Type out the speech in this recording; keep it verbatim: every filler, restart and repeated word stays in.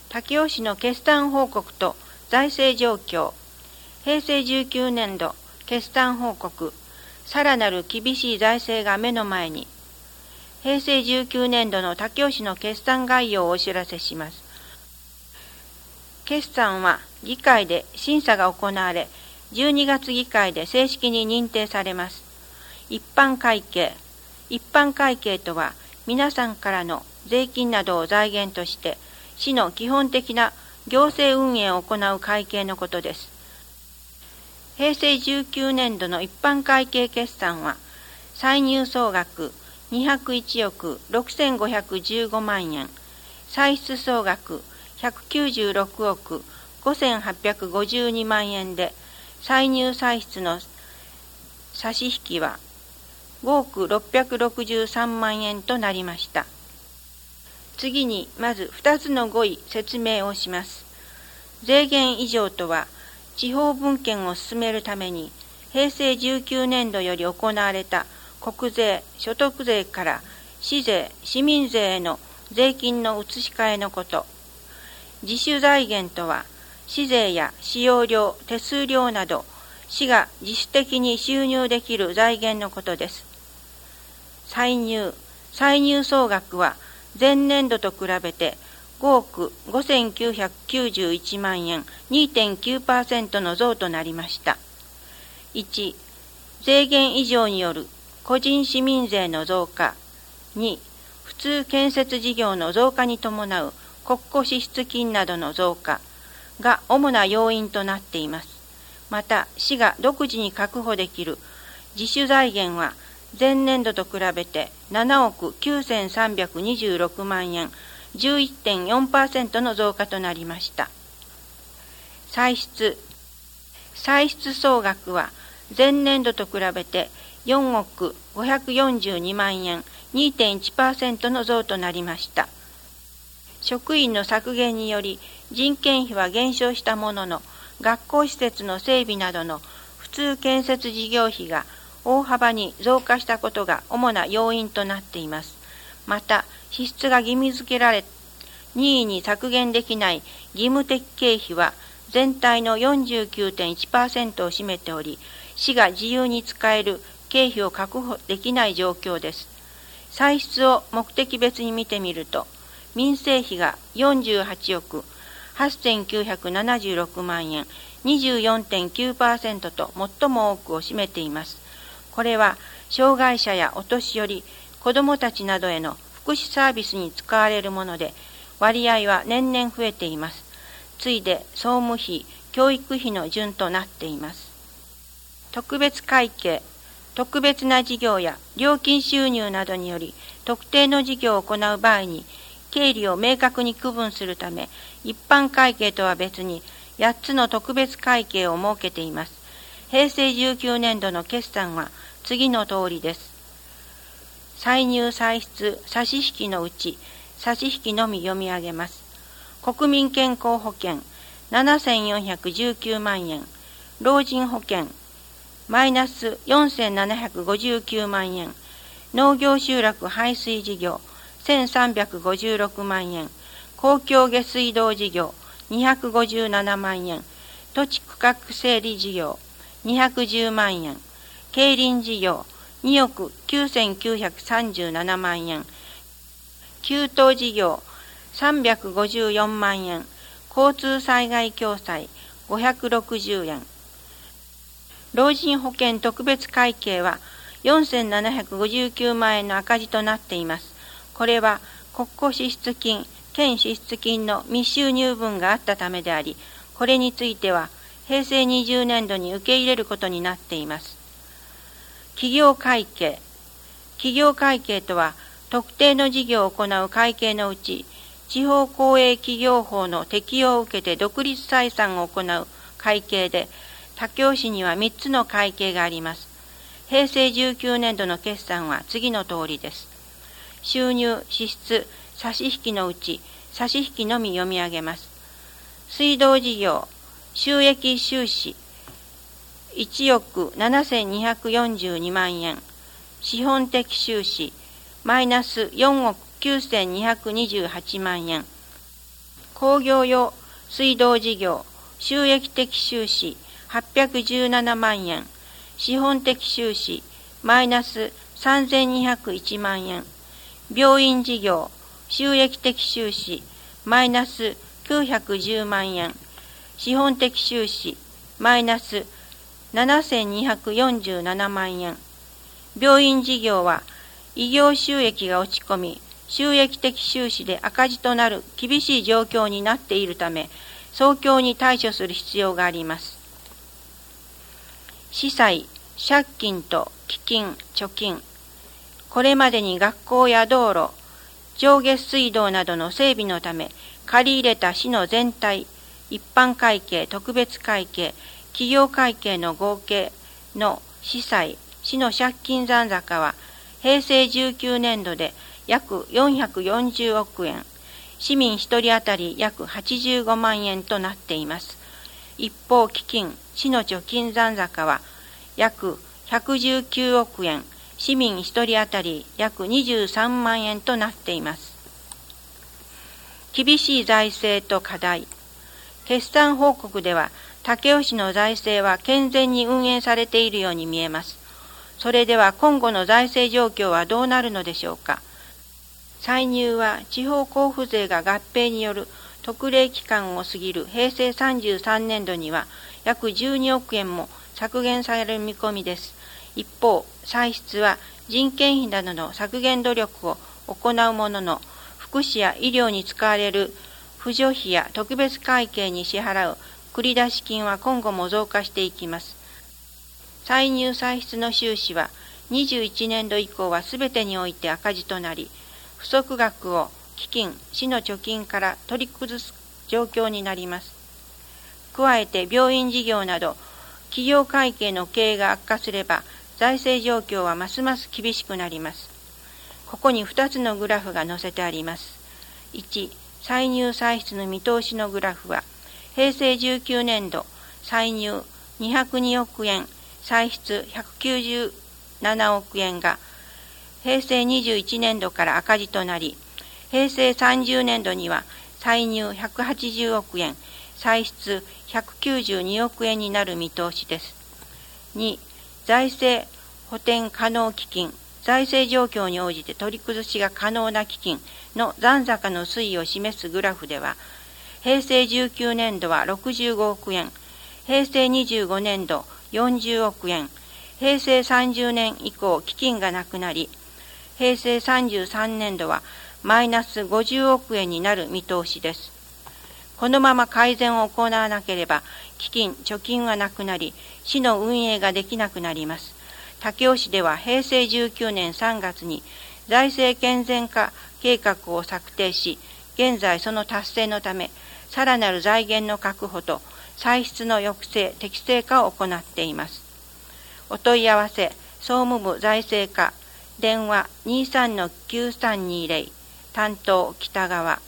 武雄市の決算報告と財政状況、平成じゅうきゅうねんど決算報告、さらなる厳しい財政が目の前に、平成じゅうきゅうねんどの武雄市の決算概要をお知らせします。決算は議会で審査が行われ、じゅうにがつ議会で正式に認定されます。一般会計。一般会計とは、皆さんからの税金などを財源として、市の基本的な行政運営を行う会計のことです。平成じゅうきゅうねんどの一般会計決算は、歳入総額にひゃくいちおくろくせんごひゃくじゅうごまんえん、歳出総額ひゃくきゅうじゅうろくおくごせんはっぴゃくごじゅうにまんえんで、歳入歳出の差し引きはごおくろっぴゃくろくじゅうさんまんえんとなりました。次に、まずふたつの語彙説明をします。税源以上とは、地方分権を進めるために、平成じゅうきゅうねんどより行われた国税、所得税から市税、市民税への税金の移し替えのこと。自主財源とは、市税や使用料、手数料など、市が自主的に収入できる財源のことです。歳入。歳入総額は、前年度と比べてごおくごせんきゅうひゃくきゅうじゅういちまんえん にてんきゅうパーセント の増となりました。いち、税源以上による個人市民税の増加。に、普通建設事業の増加に伴う国庫支出金などの増加が主な要因となっています。また、市が独自に確保できる自主財源は前年度と比べてななおくきゅうせんさんびゃくにじゅうろくまんえん、じゅういってんよんパーセント の増加となりました。歳出。歳出総額は前年度と比べてよんおくごひゃくよんじゅうにまんえん、にてんいちパーセント の増となりました。職員の削減により人件費は減少したものの、学校施設の整備などの普通建設事業費が大幅に増加したことが主な要因となっています。また、支出が義務付けられ、任意に削減できない義務的経費は全体の よんじゅうきゅうてんいちパーセント を占めており、市が自由に使える経費を確保できない状況です。歳出を目的別に見てみると、民生費がよんじゅうはちおくはっせんきゅうひゃくななじゅうろくまんえん、にじゅうよんてんきゅうパーセント と最も多くを占めています。これは、障害者やお年寄り、子どもたちなどへの福祉サービスに使われるもので、割合は年々増えています。次いで、総務費、教育費の順となっています。特別会計。特別な事業や料金収入などにより、特定の事業を行う場合に、経理を明確に区分するため、一般会計とは別にやっつの特別会計を設けています。平成じゅうきゅうねんどの決算は次の通りです。歳入歳出差し引きのうち、差し引きのみ読み上げます。国民健康保険ななせんよんひゃくじゅうきゅうまんえん、老人保険マイナスよんせんななひゃくごじゅうきゅうまんえん、農業集落排水事業せんさんびゃくごじゅうろくまんえん、公共下水道事業にひゃくごじゅうななまんえん、土地区画整理事業にひゃくじゅうまんえん、競輪事業におくきゅうせんきゅうひゃくさんじゅうななまんえん、給湯事業さんびゃくごじゅうよんまんえん、交通災害共済ごひゃくろくじゅうえん。老人保険特別会計はよんせんななひゃくごじゅうきゅうまんえんの赤字となっています。これは国庫支出金、県支出金の未収入分があったためであり、これについては平成にじゅうねんどに受け入れることになっています。企業会計。企業会計とは、特定の事業を行う会計のうち、地方公営企業法の適用を受けて独立採算を行う会計で、武雄市にはみっつの会計があります。平成じゅうきゅうねんどの決算は次の通りです。収入、支出、差し引きのうち、差し引きのみ読み上げます。水道事業、収益収支、いちおくななせんにひゃくよんじゅうにまんえん、資本的収支、マイナスよんおくきゅうせんにひゃくにじゅうはちまんえん、 工業用水道事業、収益的収支はっぴゃくじゅうななまんえん、資本的収支マイナスさんぜんにひゃくいちまんえん、病院事業、収益的収支マイナスきゅうひゃくじゅうまんえん、資本的収支マイナスななせんにひゃくよんじゅうななまんえん。病院事業は医療収益が落ち込み、収益的収支で赤字となる厳しい状況になっているため、早急に対処する必要があります。司債、借金と基金、貯金。これまでに学校や道路、上下水道などの整備のため、借り入れた市の全体、一般会計、特別会計、企業会計の合計の司債、市の借金残高は、平成じゅうきゅうねんどで約よんひゃくよんじゅうおくえん、市民ひとり当たり約はちじゅうごまんえんとなっています。一方、基金、市の貯金残高は約ひゃくじゅうきゅうおくえん、市民ひとり当たり約にじゅうさんまんえんとなっています。厳しい財政と課題。決算報告では、武雄市の財政は健全に運営されているように見えます。それでは今後の財政状況はどうなるのでしょうか。歳入は地方交付税が合併による特例期間を過ぎる平成さんじゅうさんねんどには約じゅうにおくえんも削減される見込みです。一方、歳出は人件費などの削減努力を行うものの、福祉や医療に使われる扶助費や特別会計に支払う繰出金は今後も増加していきます。歳入歳出の収支はにじゅういちねんど以降はすべてにおいて赤字となり、不足額を基金、市の貯金から取り崩す状況になります。加えて病院事業など企業会計の経営が悪化すれば、財政状況はますます厳しくなります。ここにふたつのグラフが載せてあります。いち、歳入歳出の見通しのグラフは、平成じゅうきゅうねんど、歳入にひゃくにおくえん、歳出ひゃくきゅうじゅうななおくえんが、平成にじゅういちねんどから赤字となり、平成さんじゅうねんどには歳入ひゃくはちじゅうおくえん、歳出ひゃくきゅうじゅうにおくえんになる見通しです。に、財政補填可能基金、財政状況に応じて取り崩しが可能な基金の残高の推移を示すグラフでは、平成じゅうきゅうねんどはろくじゅうごおくえん、平成にじゅうごねんどよんじゅうおくえん、平成さんじゅうねん以降基金がなくなり、平成さんじゅうさんねんどはマイナスごじゅうおくえんになる見通しです。このまま改善を行わなければ、基金、貯金はなくなり、市の運営ができなくなります。武雄市では平成じゅうきゅうねんさんがつに財政健全化計画を策定し、現在その達成のため、さらなる財源の確保と歳出の抑制、適正化を行っています。お問い合わせ、総務部財政課、電話 にじゅうさんのきゅうさんにじゅう、担当北川。